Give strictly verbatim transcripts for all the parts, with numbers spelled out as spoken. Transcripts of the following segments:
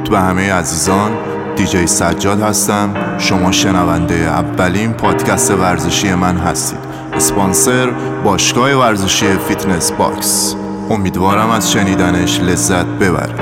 درود به همه عزیزان. دیجی سجاد هستم. شما شنونده اولین پادکست ورزشی من هستید. اسپانسر باشگاه ورزشی فیتنس باکس. امیدوارم از شنیدنش لذت ببرید.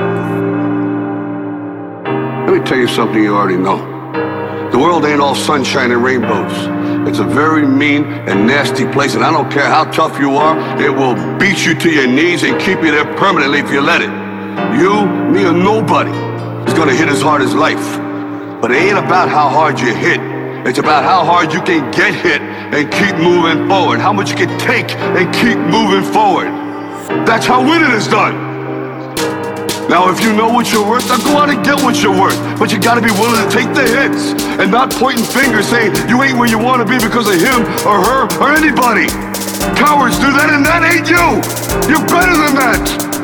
Let me tell you something you already know. The world ain't all sunshine and rainbows. It's a very mean and nasty place, and I don't care how tough you are, it will beat you to your knees and keep you there permanently if you let it. You, me, or nobody is gonna hit as hard as life. But it ain't about how hard you hit. It's about how hard you can get hit and keep moving forward. How much you can take and keep moving forward. That's how winning is done. Now, if you know what you're worth, then go out and get what you're worth. But you gotta be willing to take the hits and not pointing fingers saying you ain't where you wanna be because of him or her or anybody. Cowards do that, and that ain't you. You're better than that.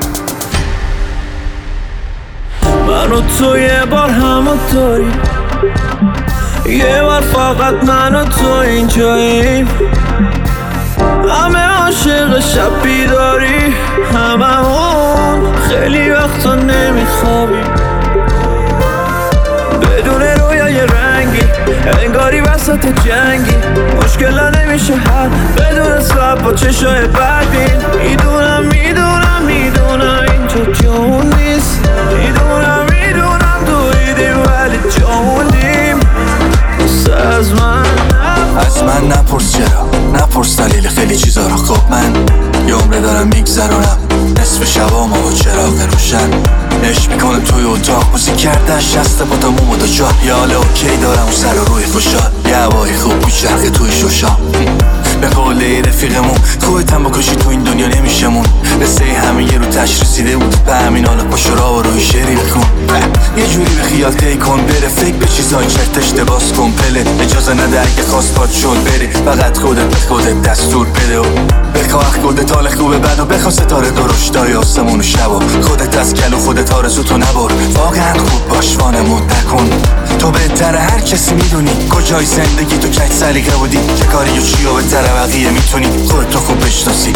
من و تو یه بار همونطوری، یه بار فقط من و تو اینجاییم. همه عاشق شب بیداری، همه اون خیلی وقتا نمیخوابیم. بدون رویای رنگی انگاری وسط جنگی، مشکلا نمیشه حل بدون سب با چشای بدبین. میدونم میدونم میدونم اینجا جون نیست، میدونم میدونم دویدیم ولی جوندیم. از من از من نپرس چرا، نپرس دلیل خیلی چیزا رو. خب من یه عمره دارم میگذرونم، نصف شبا ما با چراغ روشن عشق میکنم توی اتاق. موزیک کردن شسته با دموم و دو جا، یه حال اوکی دارم اون سر و روی خوشحال. یه هوای خوب میچرخه توی شوشا. به قول رفیقمون خودت هم بکشی تو این دنیا نمیشمون. قصه همه یه رو تش رسیده بود، به همین حالا پاشو را و روی شعری بکن. یه جوری به خیال تی کن بره، فکر به چیزای چرت اشتباس کن پله. اجازه نده اگه خواست باد شد بره، فقط خودت به خودت دستور بده و بخواه خودت حال خوبه بعد و بخواه ستاره درشتای آسمون و شبا. خودت از کل و خودت آرزوتو نبر، واقعا خوب باش وانمون نکن. تو بهتره هر کسی میدونی کجای زندگی تو کج سلیقه بودی، چه کاری و چی و بهتره بقیه میتونی خودتو خوب بشناسی.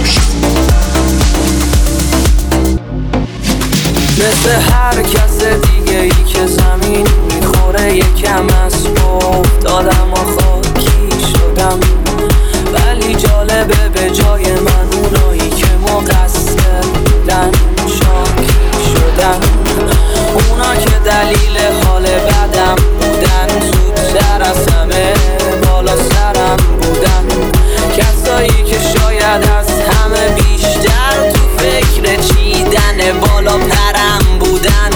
مثل هر کس دیگه ای که زمین میخوره یکم از افتادم و خاکی شدم. ولی جالبه به جای من اونایی که مقصرن شاکی شدن. اونا که دلیل حال بدم بودن، زودتر از همه بالا سرم بودن. کسایی که شاید از همه بیشتر تو فکر چیدن بالا پرم بودن.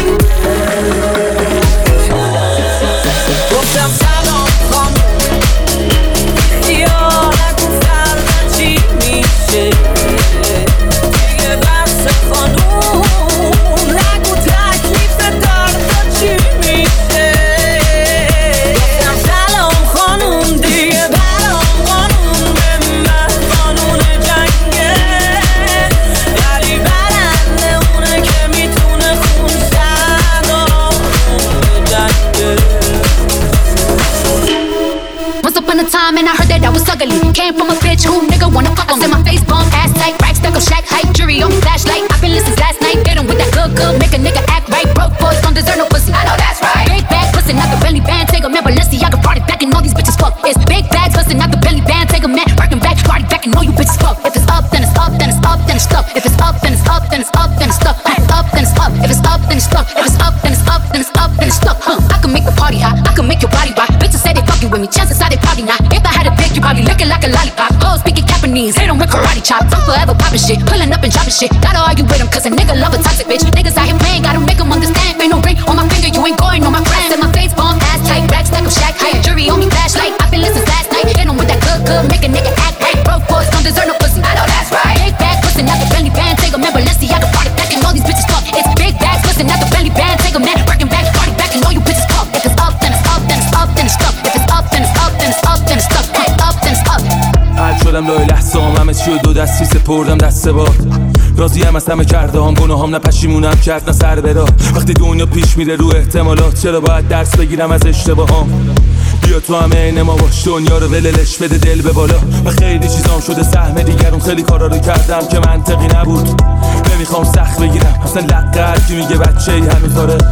گفتم سلام خانم، اختیار نکن فردا چی میشه. دیگه بس خانوم نگو تکلیف دردا چی میشه. گفتم سلام خانوم، دیگه برام قانون به من قانون جنگه. ولی برنده اونه که میتونه خون سردارم جنگه. Once upon a time and I heard that I was ugly. Came from a bitch who nigga wanna fuck on me. My face bomb, ass tight, rack stuck up, shack height, jury on flashlight. I've been listening last night, get 'em with that good good, make a nigga act right. Broke boys don't deserve no pussy. I know that's right. Big bag pussy, not the belly band. Take a man, Balenciaga party back and all these bitches fuck. It's big bags pussy, not the belly band. Take a man, working back, party back and all you bitches fuck. If it's up, then it's up, then it's up, then it's stuck. If it's up, then it's up, then it's up, then it's stuck. Up, then it's up. If it's up, then it's stuck. If it's up, then it's up, then it's up, then it's stuck. Huh? I can make the party hot. I can make your body rock. Bitches say they fucking with me, chances are they probably not. If I had a dick, you probably lick it like a lollipop. Hoes speaking Japanese, hit 'em with karate chops. I'm forever popping shit, pulling up and dropping shit. Gotta argue with 'em 'cause a nigga love a toxic bitch. Niggas out here playing, gotta make 'em understand. Ain't no ring on my finger, you ain't going on my friend. Set my face bomb, ass tight, rack stack up, shack height, jury on me, flashlight. I've been listening last night, hit 'em with that good good, make a nigga act right. Broke boys don't deserve no pussy. I know that's right. Big bag pussy, not the belly band. Take a man, Balenciaga party back and all these bitches fuck. It's big bag pussy, not the belly band. Take a man, working back, party back and all you bitches fuck. If it's up, then it's up, then it's up, then it's stuck. If it's up, then it's up, then it's up, then it's stuck. Up, then it's up. حل شدم لای لحظام، همه چی و دو دستی سپردم دست باد. راضیم از همه کرده هم، گناهام نه پشیمونم کرد نه سر برا. وقتی دنیا پیش میره رو احتمالات، چرا باید درس بگیرم از اشتباهام؟ بیا تو هم عین ما باش، دنیا رو وللش بده دل به بالا. و خیلی چیزام شده سهم دیگرون، خیلی کارا رو کردم که منطقی نبود. نمیخوام سخت بگیرم، اصلا لقه هر کی میگه بچه‌ای هنوز داره. آره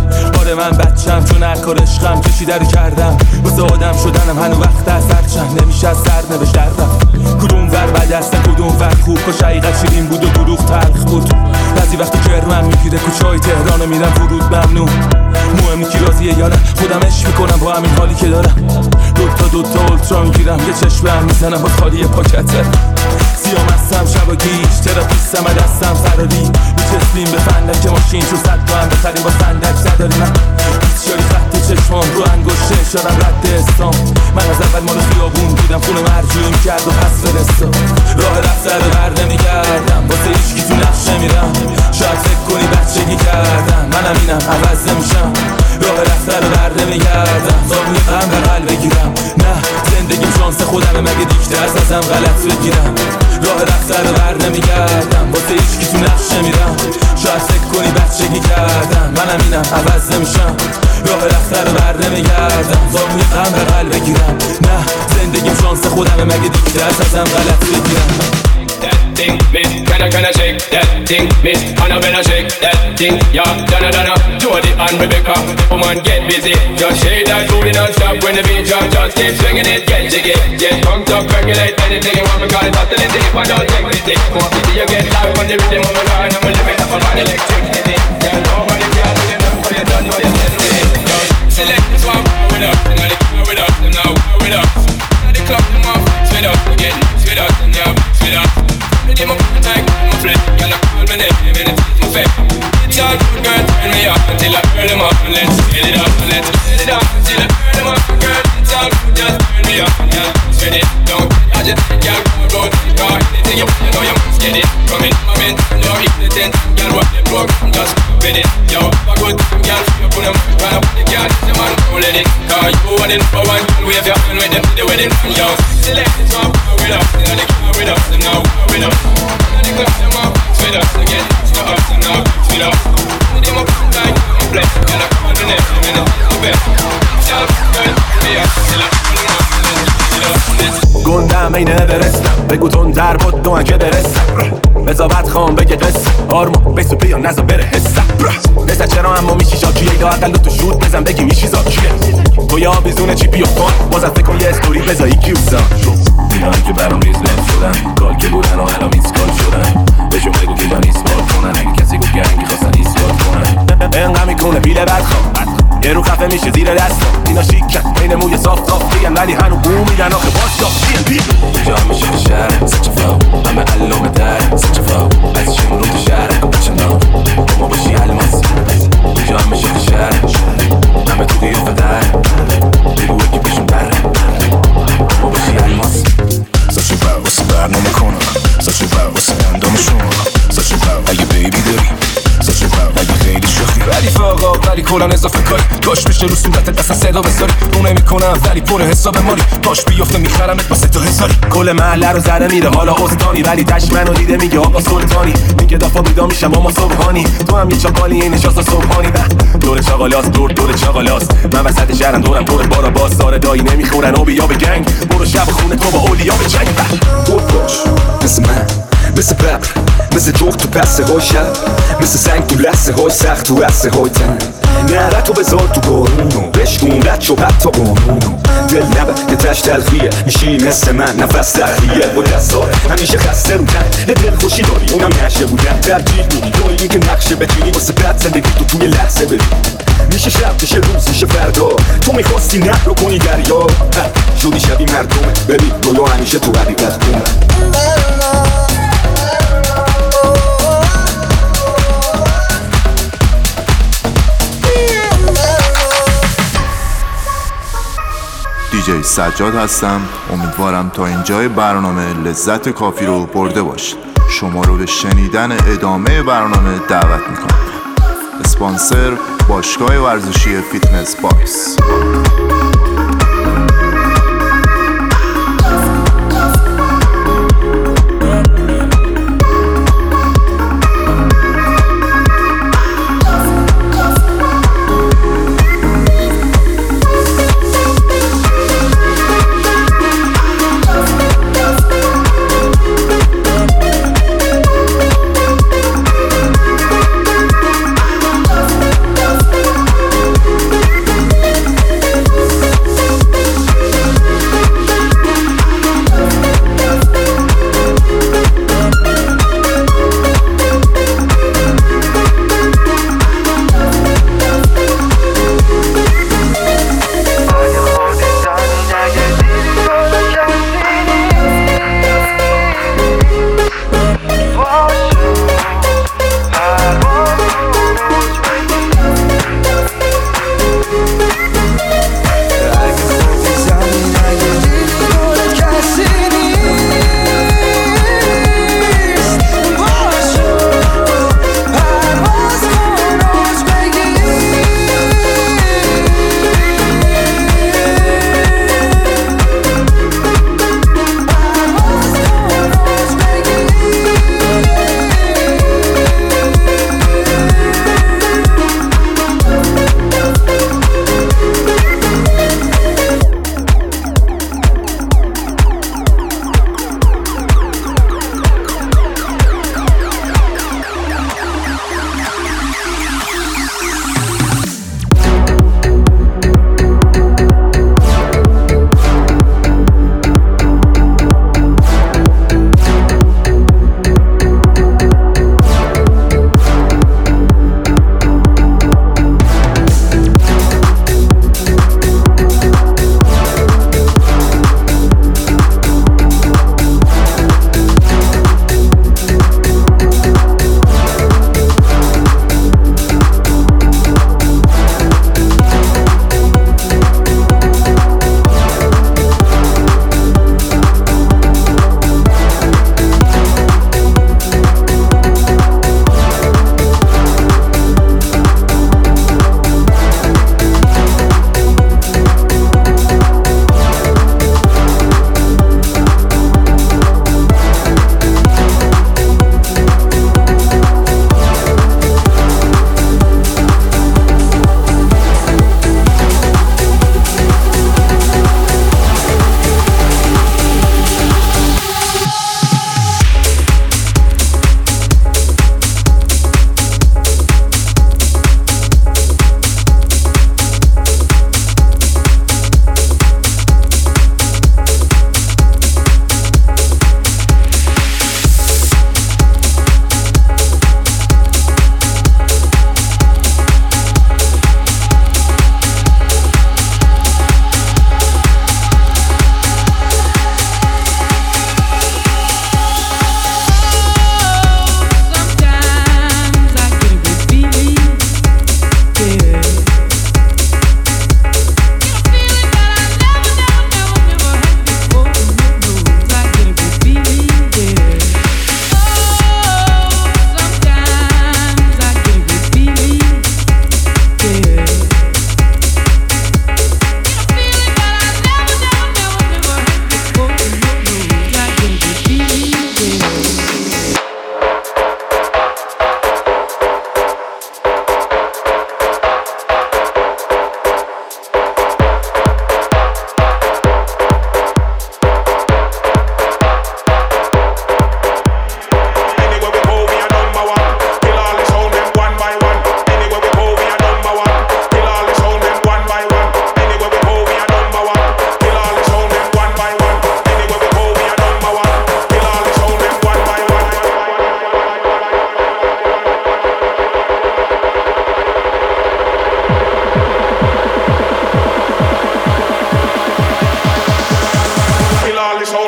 مال من بچم، چون هر کار عشقم کشیده رو کردم. واسه آدم شدنم هنو وقت از هرچند نمیشه از سر نوشت در رفت. کدوم ور بد است کدوم ور خوب، کاش حقیقت شیرین بود و دروغ تلخ بود. بعضی وقتا کرمم میگیره کوچه‌های تهرانو میرم ورود ممنوع. مهمی کی راضیه یا نه، خودم عشق میکنم با همین حالی که دارم. دوتا دوتا اولترا میگیرم، یه چشمم میزنم با خالی پاکته. سیام هستم شب و گیج، تراپیستم و دستم فراری. میچسبیم به فندک ماشین، چون صد تا هم بخریم با فندک زداری. من بیسیاری خط چشمام رو انگشته اشارم رد استام. من از اول مال خیابون بودم، خونه مرجوعیم کرد و پس فرستا. راه رفته رو بر نمیگردم، واسه هیچکی تو نقش نمیرم. شاید فکر کنی بچگی کردم، منم اینم عوض نمیشم. راه رفته رو بر نمیگردم، زاویه غم به قلب بگیرم. نه زندگیم شانس خودمه، مگه دیگه درس ازم غلط بگیرم. راه رفته رو بر نمیگردم، واسه هیچکی تو نقش نمیرم. شاید فکر کنی بچگی کردم، منم اینم عوض نمیشم. راه رفته رو بر نمیگردم، زاویه غم به قلب بگیرم. نه زندگیم شانس خودمه، مگه دیگه درس ازم غلط بگیرم. That thing, miss, can I, can I shake that thing, miss, and I better shake that thing, yeah, Donna, Donna, Jody and Rebecca, woman get busy, just shake that booty non-stop when the beat drop, just keep swinging it, get jiggy, get pumped up, percolate anything you want, because it's oscillating, if I don't take it, take more pity, you get live on the rhythm of my line, I'm a limit up on electricity, yeah, nobody can do it, but you don't know you're getting it, yo, select this one, with us, now they come with us, now with us, now they club them off, with us, again, with us, yeah, with us. Ready my time, my friend, girl, I call my name and it's my fame. It's all good, girl, turn me up until I burn them up. Let's get it up, let's get it up until I burn them up, girl. It's all good, just turn me up, girl. Spread it, don't I just girl, go road, car, anything you want, you know you must get it. Come in, come in, you hit the tent, girl, what the program, just spin it. Yo, I good, girl, you put them, run up the girl, the man, don't let it. Cause you want it for one, wave your hand with them to the wedding, yo. Select this one, go with us, you know they come with us, and now go with us. Now they clap them up, with us again, to us, and now with us. They them up, like, I'm blessed, girl, I call the name, and it's the best. Shout out, girl, me up, till I pull them up, and let's گندم اینه برستم، بگو تون در بود دوان که برستم. بزا بد خوام بگه قصه آرما بیسو بیا نزا بره حسم. بزا چرا اما میشی شاکیه ایدا اقل تو شود بزن بگی میشی زاکیه. تو یا بیزونه چی بیو کن بازم فکر کن یه استوری بزا یکی اوزا. اینایی که برام ریز لف شدن کال که بودن و الان ایسکال شدن. بهشون بگو که من ایسکال کنن، اگه کسی گفت گرنگی خواستن ایسکال کنن. انقدر میکنه بیله بد خوام یه رو خفه میشه زیر دستم. اینا شیکن این موی صاف صاف دیگن ولی هنو بو میدن آخه باز صاف بیم بیم. اینجا میشه تو شهر such a flow همه علوم در such a flow از شمرون تو شهر بچه نام ما باشی الماس. اینجا میشه تو شهر همه تو قیافه در بگو یکی پیشون بره ما باشی الماس. such a flow واسه برنامه کنم such a flow واسه اندامشون such a flow اگه بیبی داری such a flow اگه خیلی شوخی ولی فاقا ولی کلان اضافه کاری کاش بشه رو صورتت اصلا صدا بذاری. رو نمیکنم ولی پر حساب مالی باش بیافته میخرمت با سه تا هزاری. کل محله رو زده میره حالا استانی ولی تش منو دیده میگه آقا سلطانی. میگه دافا بیدا میشم اما صبحانی تو هم یه چاقالی این نشاست صبحانی. دور چاقالاست دور دور چاقالاست من وسط شهرم دورم دور بارا باز ساره دایی نمیخورن و بیا به گنگ برو شب خونه تو با اولیا به جنگ. بود باش مثل من مثل ببر مثل جغ تو بسته های شب مثل سنگ تو لحظه های سخت تو رسته های تن. نره تو بذار تو بارونو بشکون رد شو حتی قانونو دل نبه یه تش تلخیه میشی مثل من نفس تخلیه با دستاره همیشه خسته رو تن دل خوشی داری اونم نشه بودن ترجیح میدی دایی این که نقشه بچینی واسه بد زندگی تو توی لحظه بری. میشه شب میشه روز میشه فردا تو میخواستی نه رو کنی دریا شدی شبی مردمه ببین رویا همیشه تو حقیقت کنه. دیجی سجاد هستم. امیدوارم تا اینجای برنامه لذت کافی رو برده باشید. شما رو به شنیدن ادامه برنامه دعوت میکنم. اسپانسر باشگاه ورزشی فیتنس باکس.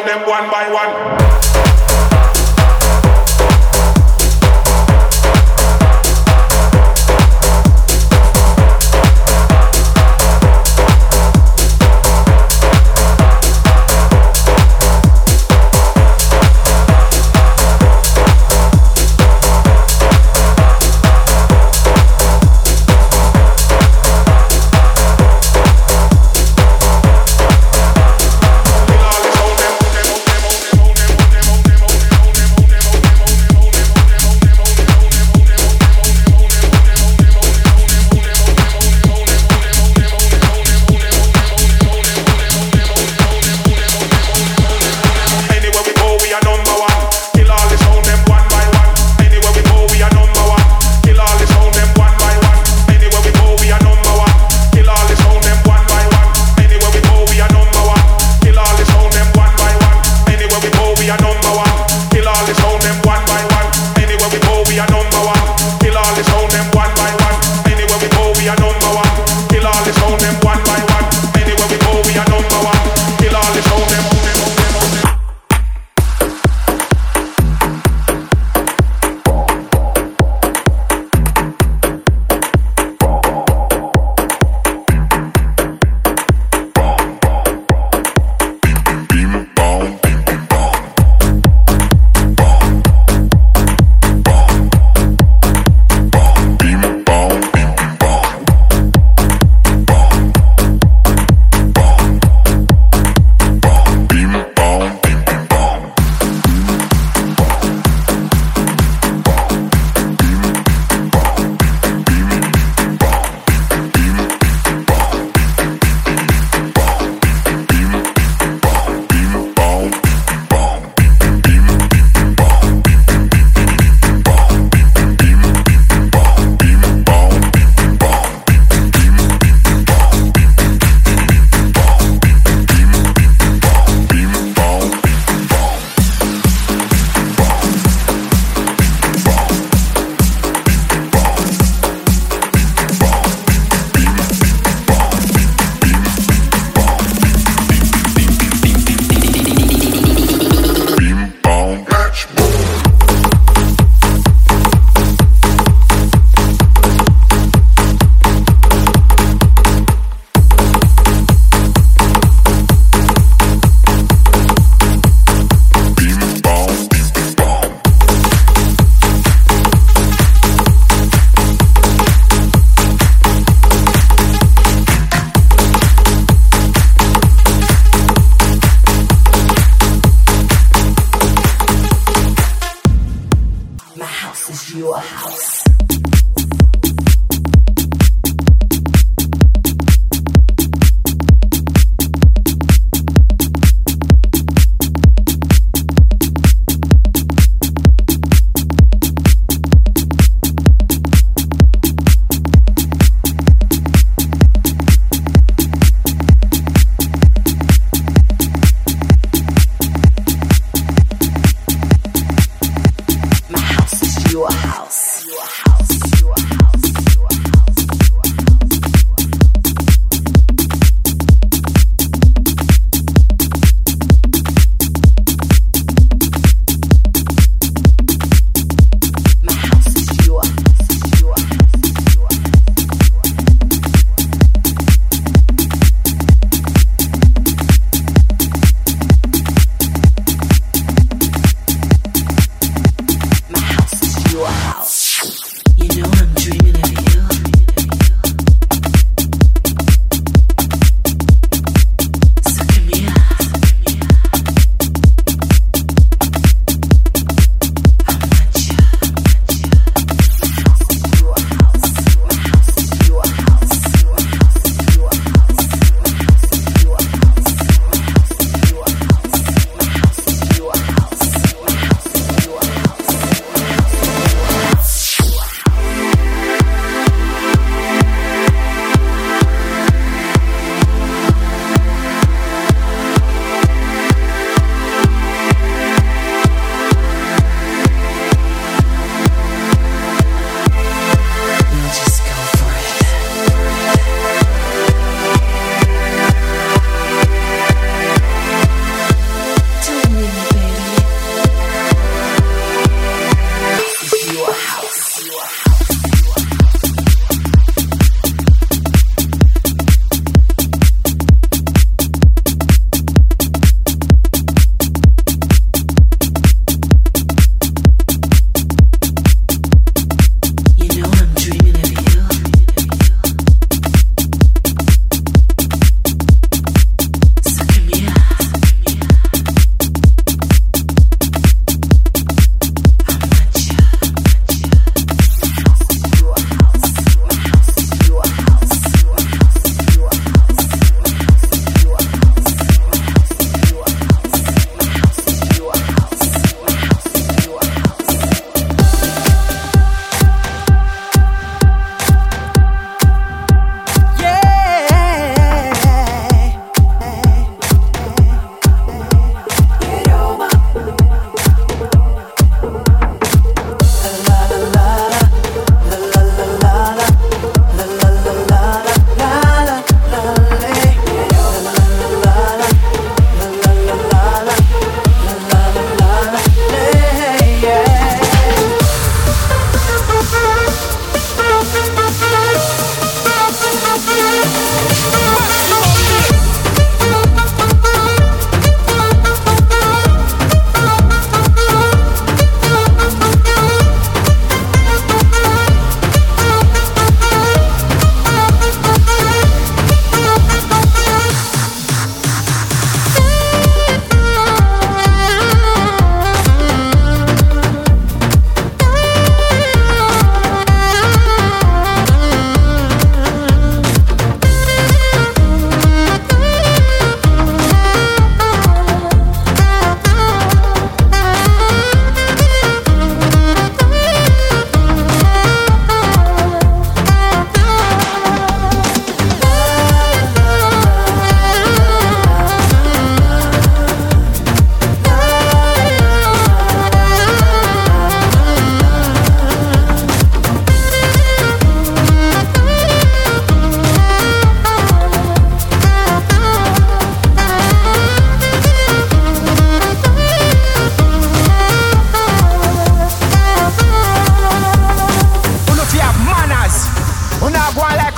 them one by one. All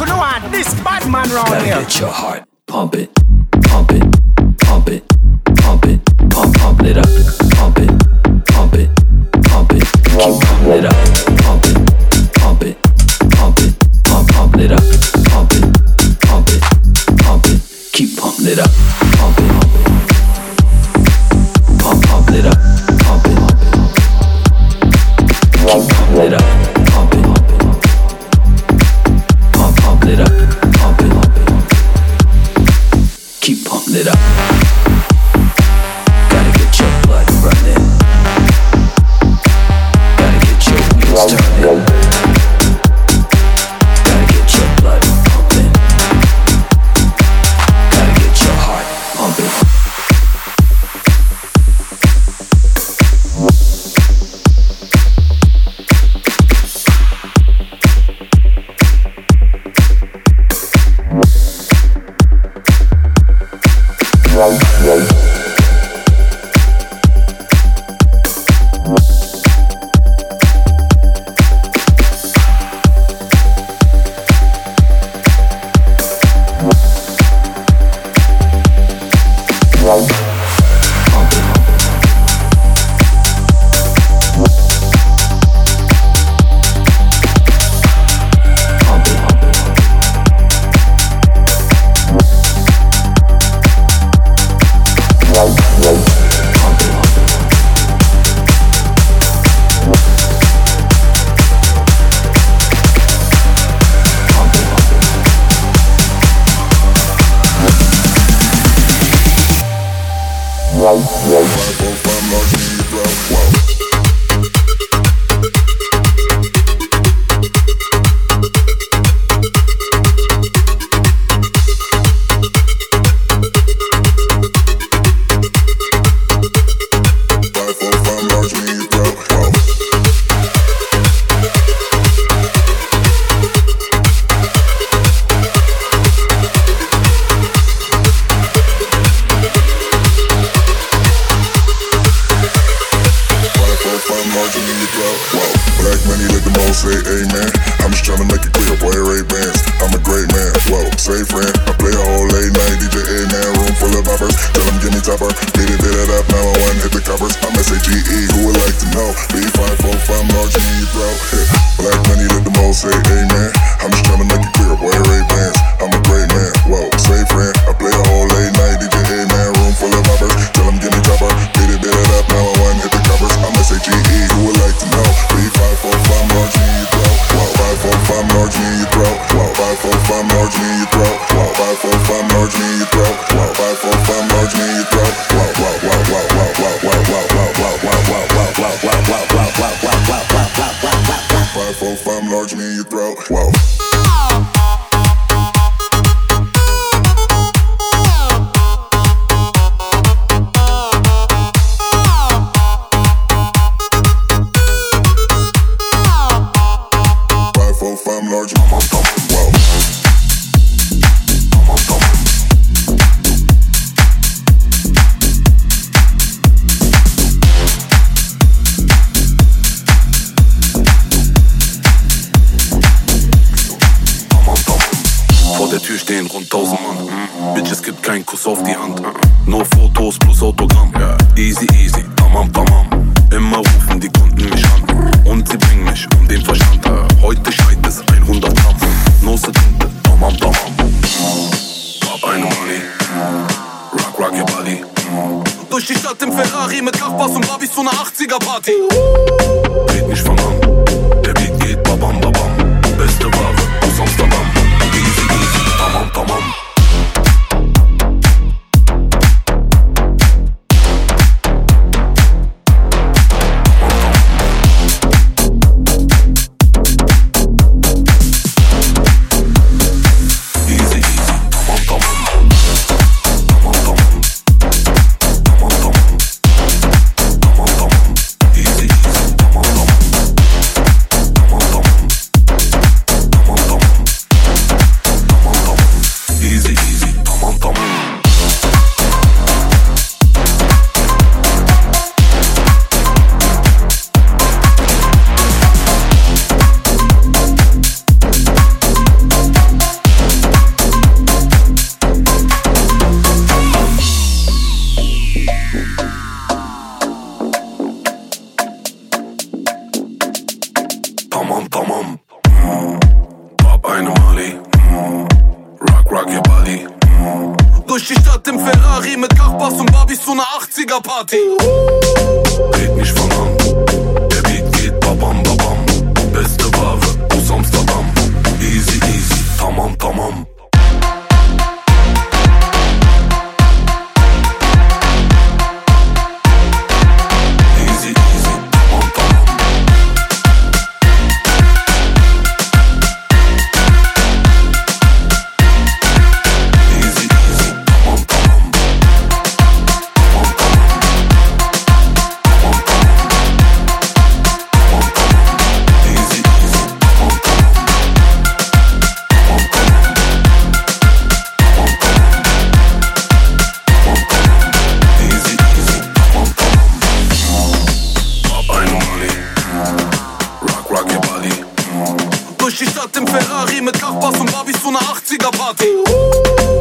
you know what? This bad man round Gotta here. get your heart pumping, pump it, pump it, pump it, pump, pump it up, pump it, pump it, pump it, keep pumping it up, pump it, pump it, pump it, pump, pump it up, pump it, pump it, pump it, keep pumping it up, pump it, pump it, pump, pump it up, pump it, keep pumping it up, pump it, pump, pump it up, pump it, keep pumping it up. Gotta get your blood running. Gotta get your wheels turning. Gotta get your blood pumping. Gotta get your heart pumping. Easy, easy, come on, come on. rock your body. Durch die Stadt im Ferrari mit Kachbass und Barbies zu ner achtziger Party. Red nicht von an, der Beat geht babam babam. Beste Ware aus Amsterdam. Easy easy, tamam tamam. Durch die Stadt im Ferrari mit Kachbass und Barbies zu ner achtziger Party.